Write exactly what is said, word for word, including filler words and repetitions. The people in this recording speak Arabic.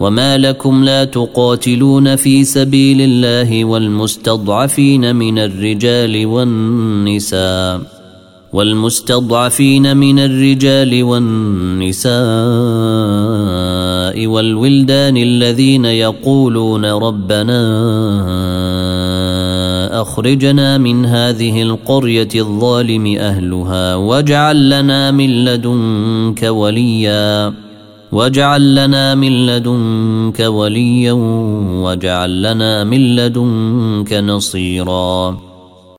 وما لكم لا تقاتلون في سبيل الله والمستضعفين من الرجال والنساء والمستضعفين من الرجال والنساء والولدان الذين يقولون ربنا أخرجنا من هذه القرية الظالم أهلها واجعل لنا من لدنك وليا واجعل لنا من لدنك وليا واجعل لنا من لدنك نصيرا.